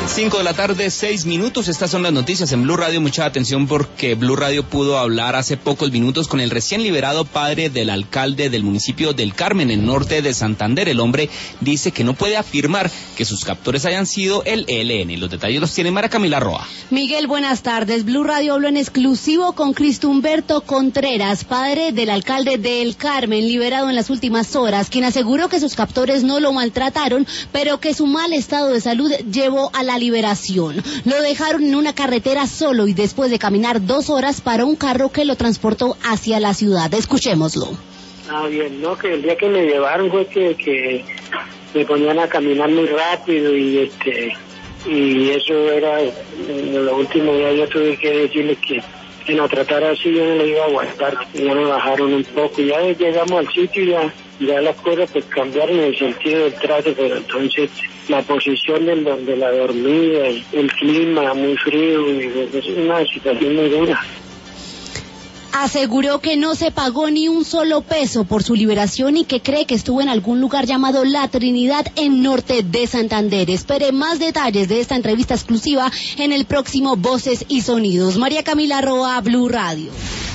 5 de la tarde, 6 minutos. Estas son las noticias en Blue Radio. Mucha atención porque Blue Radio pudo hablar hace pocos minutos con el recién liberado padre del alcalde del municipio del Carmen, en norte de Santander. El hombre dice que no puede afirmar que sus captores hayan sido el ELN. Los detalles los tiene Mara Camila Roa. Miguel, buenas tardes. Blue Radio habló en exclusivo con Cristo Humberto Contreras, padre del alcalde del Carmen, liberado en las últimas horas, quien aseguró que sus captores no lo maltrataron, pero que su mal estado de salud llevó a la liberación. Lo dejaron en una carretera solo y después de caminar 2 horas paró un carro que lo transportó hacia la ciudad. Escuchémoslo. Bien, no, que el día que me llevaron fue que me ponían a caminar muy rápido y eso era, en los últimos días yo tuve que decirles que no tratara así, yo no le iba a aguantar, y ya me bajaron un poco, ya llegamos al sitio y ya las cosas pues cambiaron en el sentido del trato, pero entonces la posición de la dormida, el clima muy frío, es una situación muy dura. Aseguró que no se pagó ni un solo peso por su liberación y que cree que estuvo en algún lugar llamado La Trinidad en norte de Santander. Espere más detalles de esta entrevista exclusiva en el próximo Voces y Sonidos. María Camila Roa, Blue Radio.